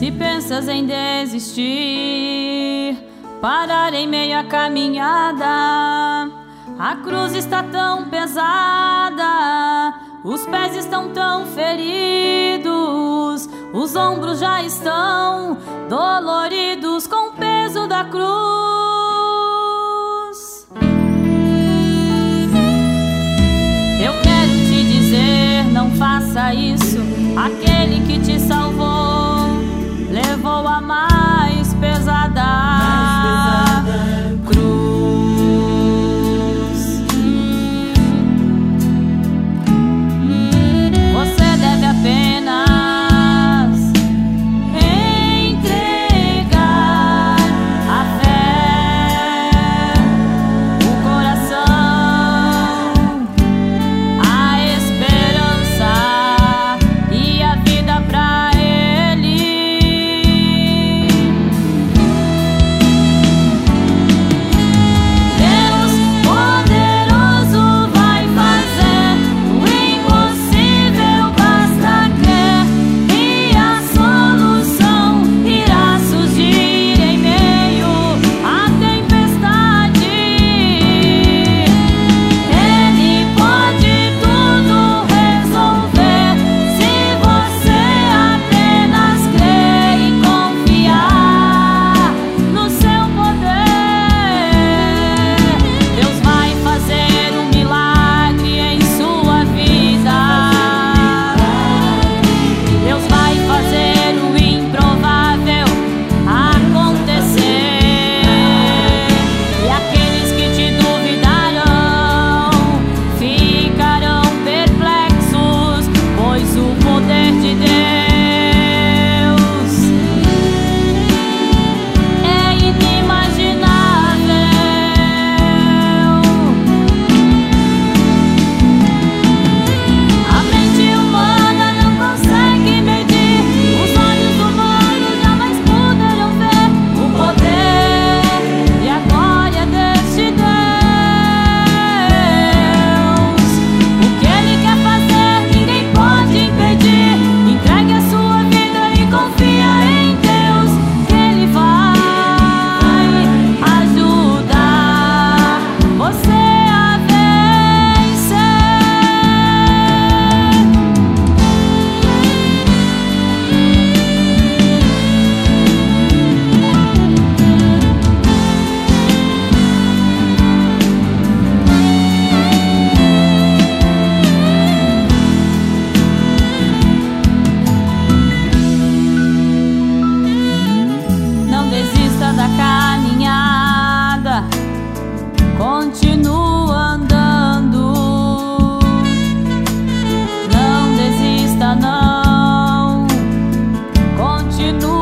Se pensas em desistir, parar em meio à caminhada, a cruz está tão pesada, os pés estão tão feridos, os ombros já estão doloridos com o peso da cruz. Eu quero te dizer, não faça isso. Aquele que te salvou levou a mais pesada cruz. Você deve apenas entregar a fé, o coração, a esperança e a vida pra Ele. Deus poderoso vai fazer o impossível, basta crer, e a solução irá surgir em meio à tempestade. Ele pode tudo resolver se você apenas crer e confiar no seu poder. Deus vai fazer um milagre em sua vida. Deus vai fazer o improvável acontecer. E aqueles que te duvidarão ficarão perplexos, pois o poder de Deus é inimaginável. A mente humana não consegue medir, os olhos humanos jamais poderão ver o poder e a glória deste Deus. O que Ele quer fazer, ninguém pode impedir. Entregue a sua vida e confia em Deus, que Ele vai ajudar você a vencer. Não desista da caminhada, continua andando. Não desista, não, continua